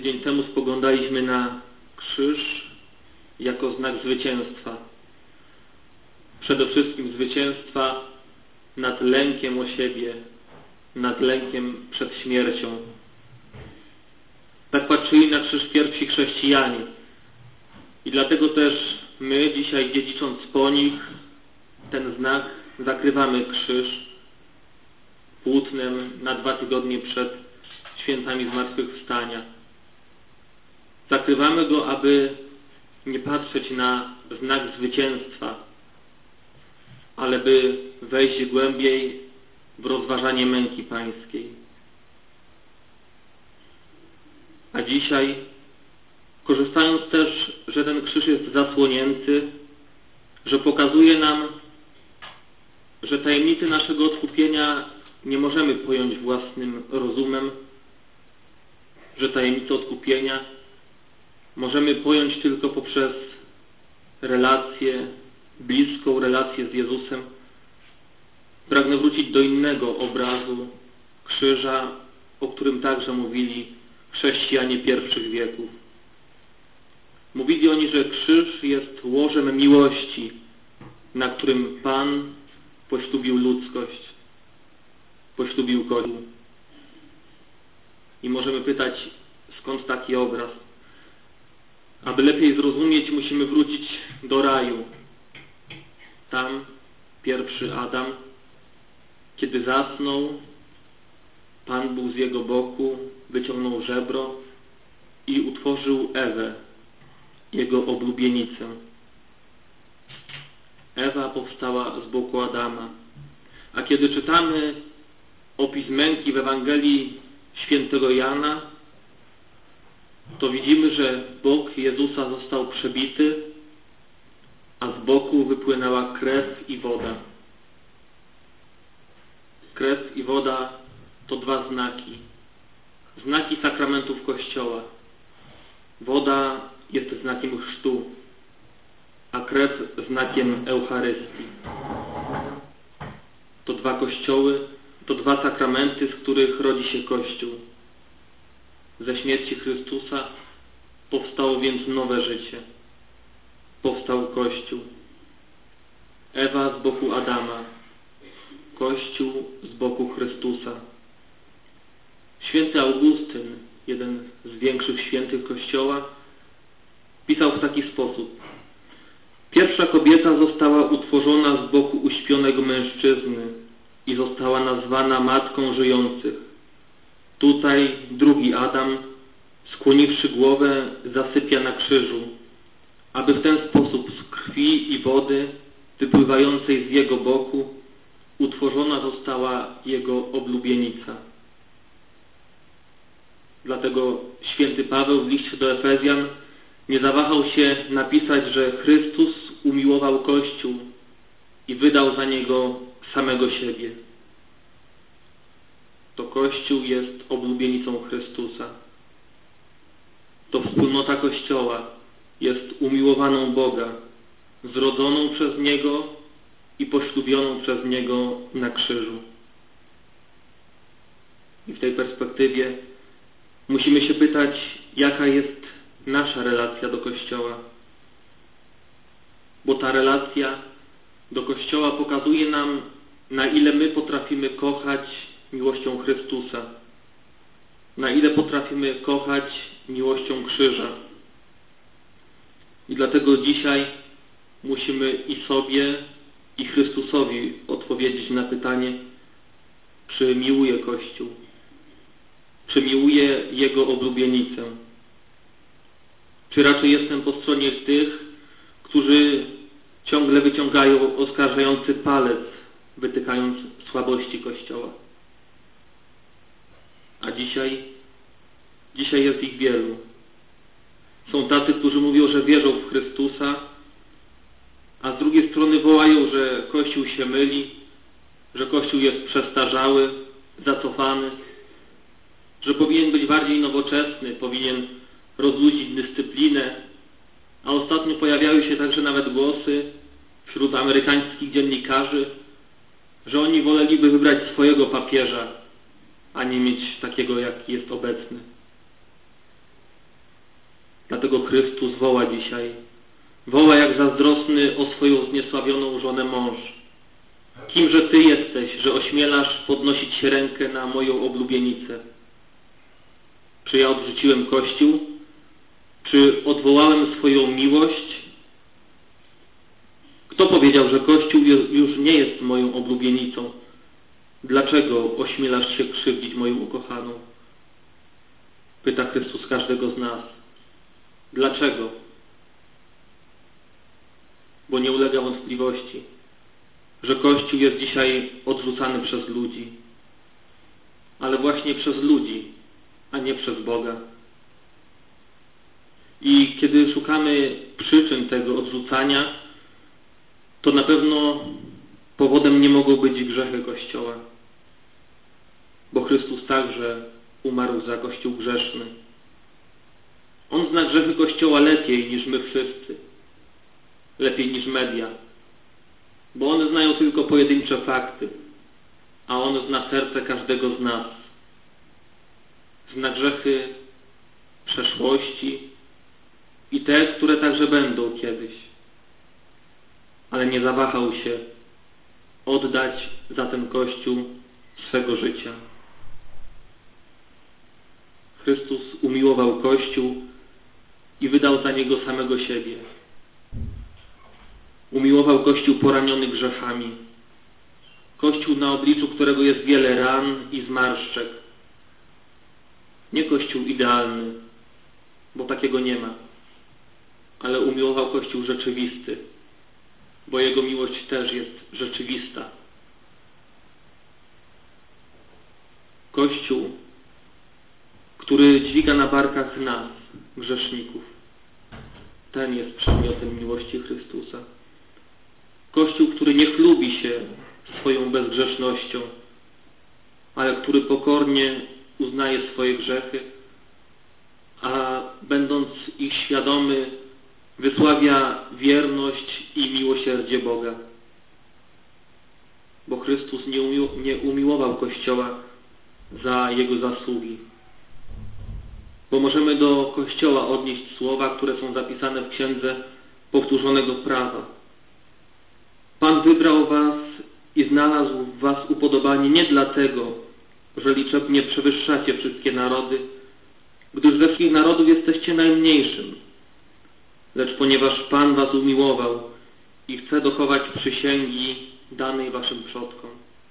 Tydzień temu spoglądaliśmy na krzyż jako znak zwycięstwa. Przede wszystkim zwycięstwa nad lękiem o siebie, nad lękiem przed śmiercią. Tak patrzyli na krzyż pierwsi chrześcijanie. I dlatego też my dzisiaj, dziedzicząc po nich ten znak, zakrywamy krzyż płótnem na 2 tygodnie przed świętami zmartwychwstania. Zakrywamy go, aby nie patrzeć na znak zwycięstwa, ale by wejść głębiej w rozważanie męki pańskiej. A dzisiaj, korzystając też, że ten krzyż jest zasłonięty, że pokazuje nam, że tajemnicy naszego odkupienia nie możemy pojąć własnym rozumem, że tajemnicę odkupienia możemy pojąć tylko poprzez relację, bliską relację z Jezusem. Pragnę wrócić do innego obrazu krzyża, o którym także mówili chrześcijanie pierwszych wieków. Mówili oni, że krzyż jest łożem miłości, na którym Pan poślubił ludzkość, poślubił Kościół. I możemy pytać, skąd taki obraz? Aby lepiej zrozumieć, musimy wrócić do raju. Tam pierwszy Adam, kiedy zasnął, Pan był z jego boku, wyciągnął żebro i utworzył Ewę, jego oblubienicę. Ewa powstała z boku Adama. A kiedy czytamy opis męki w Ewangelii świętego Jana, to widzimy, że bok Jezusa został przebity, a z boku wypłynęła krew i woda. Krew i woda to 2 znaki. Znaki sakramentów Kościoła. Woda jest znakiem chrztu, a krew znakiem Eucharystii. To 2 kościoły, to 2 sakramenty, z których rodzi się Kościół. Ze śmierci Chrystusa powstało więc nowe życie. Powstał Kościół. Ewa z boku Adama, Kościół z boku Chrystusa. Święty Augustyn, jeden z większych świętych Kościoła, pisał w taki sposób: pierwsza kobieta została utworzona z boku uśpionego mężczyzny i została nazwana matką żyjących. Tutaj drugi Adam, skłoniwszy głowę, zasypia na krzyżu, aby w ten sposób z krwi i wody wypływającej z jego boku utworzona została jego oblubienica. Dlatego święty Paweł w liście do Efezjan nie zawahał się napisać, że Chrystus umiłował Kościół i wydał za niego samego siebie. To Kościół jest oblubienicą Chrystusa. To wspólnota Kościoła jest umiłowaną Boga, zrodzoną przez Niego i poślubioną przez Niego na krzyżu. I w tej perspektywie musimy się pytać, jaka jest nasza relacja do Kościoła. Bo ta relacja do Kościoła pokazuje nam, na ile my potrafimy kochać miłością Chrystusa, na ile potrafimy kochać miłością krzyża. I dlatego dzisiaj musimy i sobie, i Chrystusowi odpowiedzieć na pytanie, czy miłuję Kościół, czy miłuję Jego oblubienicę, czy raczej jestem po stronie tych, którzy ciągle wyciągają oskarżający palec, wytykając słabości Kościoła. A dzisiaj jest ich wielu. Są tacy, którzy mówią, że wierzą w Chrystusa, a z drugiej strony wołają, że Kościół się myli, że Kościół jest przestarzały, zacofany, że powinien być bardziej nowoczesny, powinien rozluźnić dyscyplinę, a ostatnio pojawiały się także nawet głosy wśród amerykańskich dziennikarzy, że oni woleliby wybrać swojego papieża, a nie mieć takiego, jaki jest obecny. Dlatego Chrystus woła dzisiaj. Woła jak zazdrosny o swoją zniesławioną żonę mąż. Kimże Ty jesteś, że ośmielasz podnosić się rękę na moją oblubienicę? Czy ja odrzuciłem Kościół? Czy odwołałem swoją miłość? Kto powiedział, że Kościół już nie jest moją oblubienicą? Dlaczego ośmielasz się krzywdzić moją ukochaną? Pyta Chrystus każdego z nas. Dlaczego? Bo nie ulega wątpliwości, że Kościół jest dzisiaj odrzucany przez ludzi. Ale właśnie przez ludzi, a nie przez Boga. I kiedy szukamy przyczyn tego odrzucania, to na pewno powodem nie mogą być grzechy Kościoła. Bo Chrystus także umarł za Kościół grzeszny. On zna grzechy Kościoła lepiej niż my wszyscy. Lepiej niż media. Bo one znają tylko pojedyncze fakty. A On zna serce każdego z nas. Zna grzechy przeszłości i te, które także będą kiedyś. Ale nie zawahał się oddać za ten Kościół swego życia. Chrystus umiłował Kościół i wydał za niego samego siebie. Umiłował Kościół poraniony grzechami. Kościół, na obliczu którego jest wiele ran i zmarszczek. Nie Kościół idealny, bo takiego nie ma. Ale umiłował Kościół rzeczywisty, bo Jego miłość też jest rzeczywista. Kościół, który dźwiga na barkach nas, grzeszników. Ten jest przedmiotem miłości Chrystusa. Kościół, który nie chlubi się swoją bezgrzesznością, ale który pokornie uznaje swoje grzechy, a będąc ich świadomy, wysławia wierność i miłosierdzie Boga. Bo Chrystus nie umiłował Kościoła za Jego zasługi. Bo możemy do Kościoła odnieść słowa, które są zapisane w Księdze Powtórzonego Prawa. Pan wybrał was i znalazł w was upodobanie nie dlatego, że liczebnie przewyższacie wszystkie narody, gdyż ze wszystkich narodów jesteście najmniejszym, lecz ponieważ Pan was umiłował i chce dochować przysięgi danej waszym przodkom.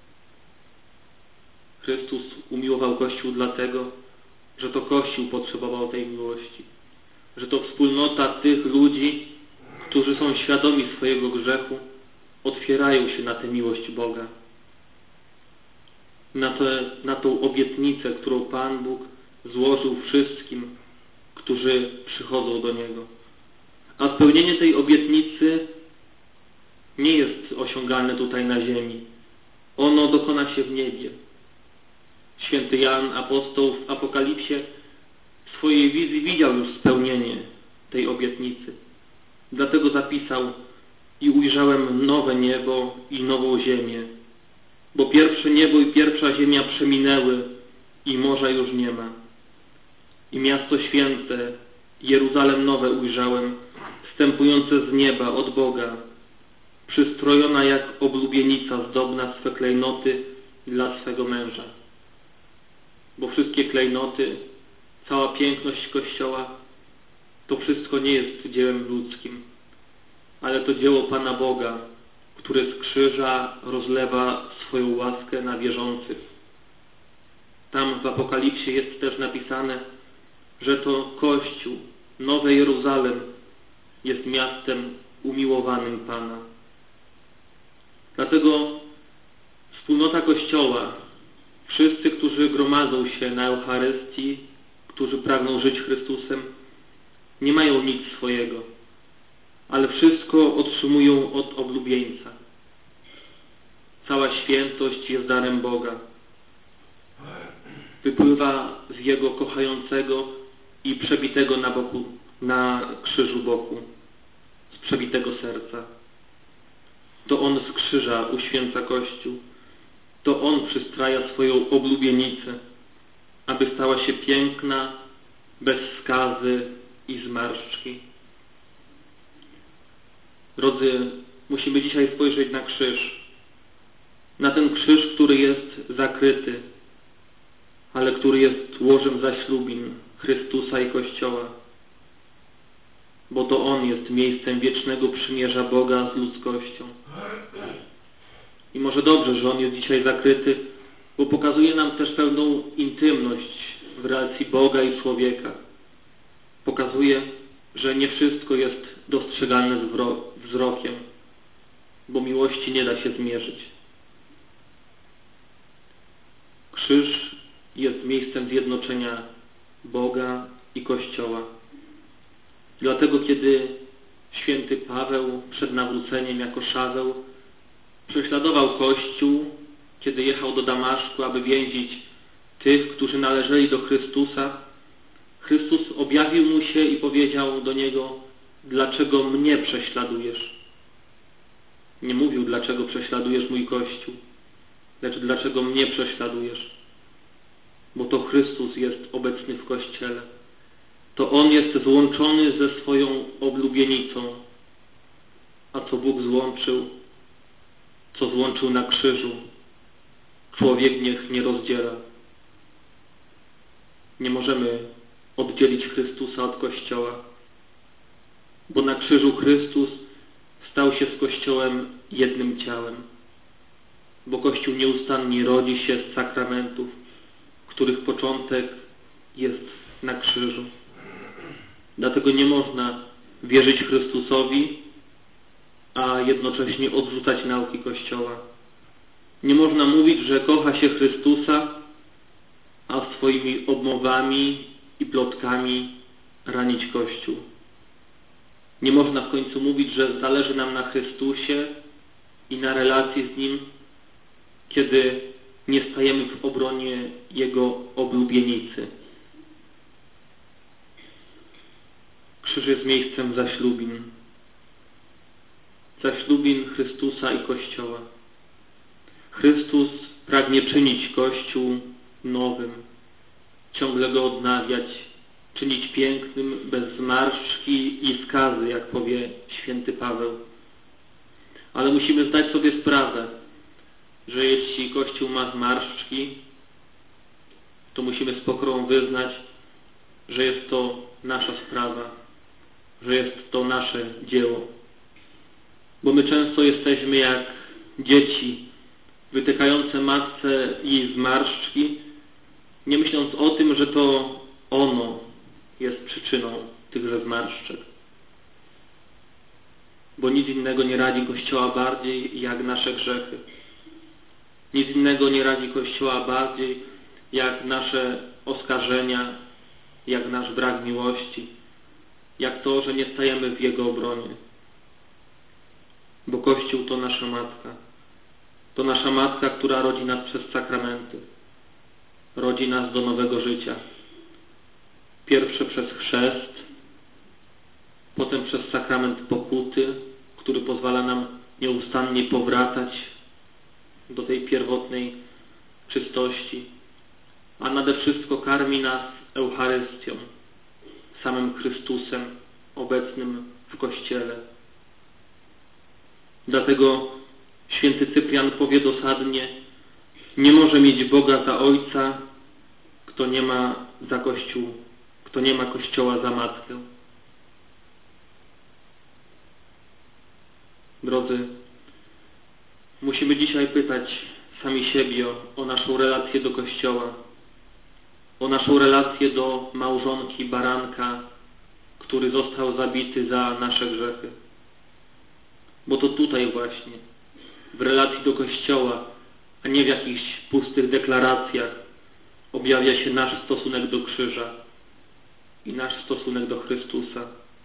Chrystus umiłował Kościół dlatego, że to Kościół potrzebował tej miłości, że to wspólnota tych ludzi, którzy są świadomi swojego grzechu, otwierają się na tę miłość Boga, na tą obietnicę, którą Pan Bóg złożył wszystkim, którzy przychodzą do Niego. A spełnienie tej obietnicy nie jest osiągalne tutaj na ziemi. Ono dokona się w niebie. Święty Jan, apostoł, w Apokalipsie w swojej wizji widział już spełnienie tej obietnicy. Dlatego zapisał: i ujrzałem nowe niebo i nową ziemię, bo pierwsze niebo i pierwsza ziemia przeminęły i morza już nie ma. I miasto święte, Jeruzalem nowe ujrzałem, wstępujące z nieba od Boga, przystrojona jak oblubienica zdobna swe klejnoty dla swego męża. Bo wszystkie klejnoty, cała piękność Kościoła, to wszystko nie jest dziełem ludzkim, ale to dzieło Pana Boga, który z krzyża rozlewa swoją łaskę na wierzących. Tam w Apokalipsie jest też napisane, że to Kościół, Nowe Jeruzalem, jest miastem umiłowanym Pana. Dlatego wspólnota Kościoła, wszyscy, którzy gromadzą się na Eucharystii, którzy pragną żyć Chrystusem, nie mają nic swojego, ale wszystko otrzymują od oblubieńca. Cała świętość jest darem Boga. Wypływa z Jego kochającego i przebitego na krzyżu boku, z przebitego serca. To On z krzyża uświęca Kościół. To On przystraja swoją oblubienicę, aby stała się piękna, bez skazy i zmarszczki. Drodzy, musimy dzisiaj spojrzeć na krzyż. Na ten krzyż, który jest zakryty, ale który jest łożem zaślubin Chrystusa i Kościoła. Bo to On jest miejscem wiecznego przymierza Boga z ludzkością. I może dobrze, że On jest dzisiaj zakryty, bo pokazuje nam też pewną intymność w relacji Boga i człowieka. Pokazuje, że nie wszystko jest dostrzegalne wzrokiem, bo miłości nie da się zmierzyć. Krzyż jest miejscem zjednoczenia Boga i Kościoła. Dlatego, kiedy święty Paweł przed nawróceniem jako Szaweł prześladował Kościół, kiedy jechał do Damaszku, aby więzić tych, którzy należeli do Chrystusa, Chrystus objawił mu się i powiedział do niego: dlaczego mnie prześladujesz? Nie mówił, dlaczego prześladujesz mój Kościół, lecz dlaczego mnie prześladujesz? Bo to Chrystus jest obecny w Kościele. To On jest złączony ze swoją oblubienicą. A co Bóg złączył, co złączył na krzyżu, człowiek niech nie rozdziela. Nie możemy oddzielić Chrystusa od Kościoła, bo na krzyżu Chrystus stał się z Kościołem jednym ciałem, bo Kościół nieustannie rodzi się z sakramentów, których początek jest na krzyżu. Dlatego nie można wierzyć Chrystusowi, a jednocześnie odrzucać nauki Kościoła. Nie można mówić, że kocha się Chrystusa, a swoimi obmowami i plotkami ranić Kościół. Nie można w końcu mówić, że zależy nam na Chrystusie i na relacji z Nim, kiedy nie stajemy w obronie Jego oblubienicy. Krzyż jest miejscem zaślubin. Zaślubin Chrystusa i Kościoła. Chrystus pragnie czynić Kościół nowym, ciągle go odnawiać, czynić pięknym, bez zmarszczki i skazy, jak powie święty Paweł. Ale musimy zdać sobie sprawę, że jeśli Kościół ma zmarszczki, to musimy z pokorą wyznać, że jest to nasza sprawa, że jest to nasze dzieło. Bo my często jesteśmy jak dzieci wytykające matce jej zmarszczki, nie myśląc o tym, że to ono jest przyczyną tychże zmarszczek. Bo nic innego nie radzi Kościoła bardziej jak nasze grzechy. Nic innego nie radzi Kościoła bardziej jak nasze oskarżenia, jak nasz brak miłości, jak to, że nie stajemy w Jego obronie. Bo Kościół to nasza Matka. To nasza Matka, która rodzi nas przez sakramenty. Rodzi nas do nowego życia. Pierwsze przez chrzest, potem przez sakrament pokuty, który pozwala nam nieustannie powracać do tej pierwotnej czystości, a nade wszystko karmi nas Eucharystią, samym Chrystusem obecnym w Kościele. Dlatego święty Cyprian powie dosadnie: nie może mieć Boga za Ojca, kto nie ma za Kościół, kto nie ma Kościoła za Matkę. Drodzy, musimy dzisiaj pytać sami siebie o naszą relację do Kościoła, o naszą relację do małżonki baranka, który został zabity za nasze grzechy. Bo to tutaj właśnie, w relacji do Kościoła, a nie w jakichś pustych deklaracjach, objawia się nasz stosunek do krzyża i nasz stosunek do Chrystusa.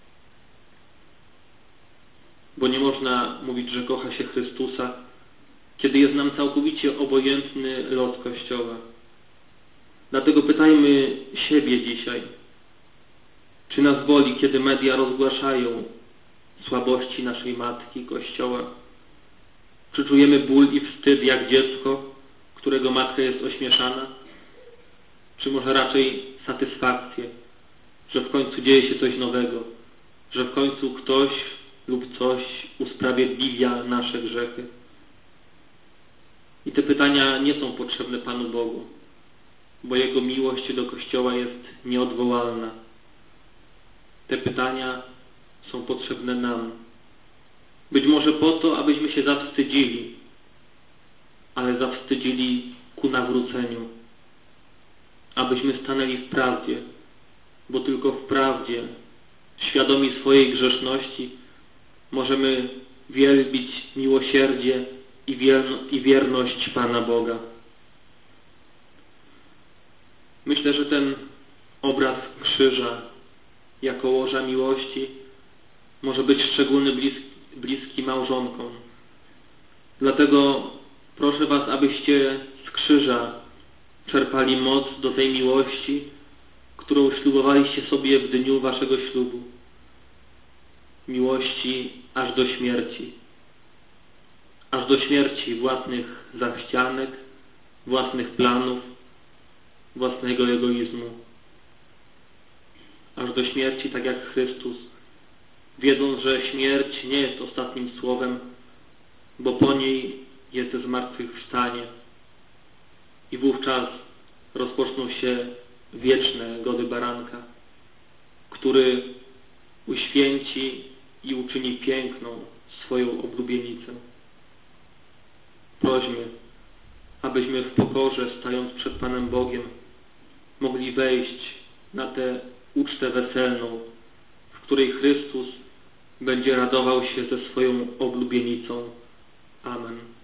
Bo nie można mówić, że kocha się Chrystusa, kiedy jest nam całkowicie obojętny los Kościoła. Dlatego pytajmy siebie dzisiaj, czy nas boli, kiedy media rozgłaszają słabości naszej Matki, Kościoła? Czy czujemy ból i wstyd jak dziecko, którego matka jest ośmieszana? Czy może raczej satysfakcję że w końcu dzieje się coś nowego, że w końcu ktoś lub coś usprawiedliwia nasze grzechy. I te pytania nie są potrzebne Panu Bogu, bo Jego miłość do Kościoła jest nieodwołalna. Te pytania są potrzebne nam. Być może po to, abyśmy się zawstydzili, ale zawstydzili ku nawróceniu. Abyśmy stanęli w prawdzie, bo tylko w prawdzie, świadomi swojej grzeszności, możemy wielbić miłosierdzie i wierność Pana Boga. Myślę, że ten obraz krzyża jako łoża miłości może być szczególnie bliski małżonkom. Dlatego proszę Was, abyście z krzyża czerpali moc do tej miłości, którą ślubowaliście sobie w dniu Waszego ślubu. Miłości aż do śmierci. Aż do śmierci własnych zachcianek, własnych planów, własnego egoizmu. Aż do śmierci, tak jak Chrystus, wiedząc, że śmierć nie jest ostatnim słowem, bo po niej jest zmartwychwstanie. I wówczas rozpoczną się wieczne gody baranka, który uświęci i uczyni piękną swoją oblubienicę. Prośmy, abyśmy w pokorze, stając przed Panem Bogiem, mogli wejść na tę ucztę weselną, w której Chrystus będzie radował się ze swoją oblubienicą. Amen.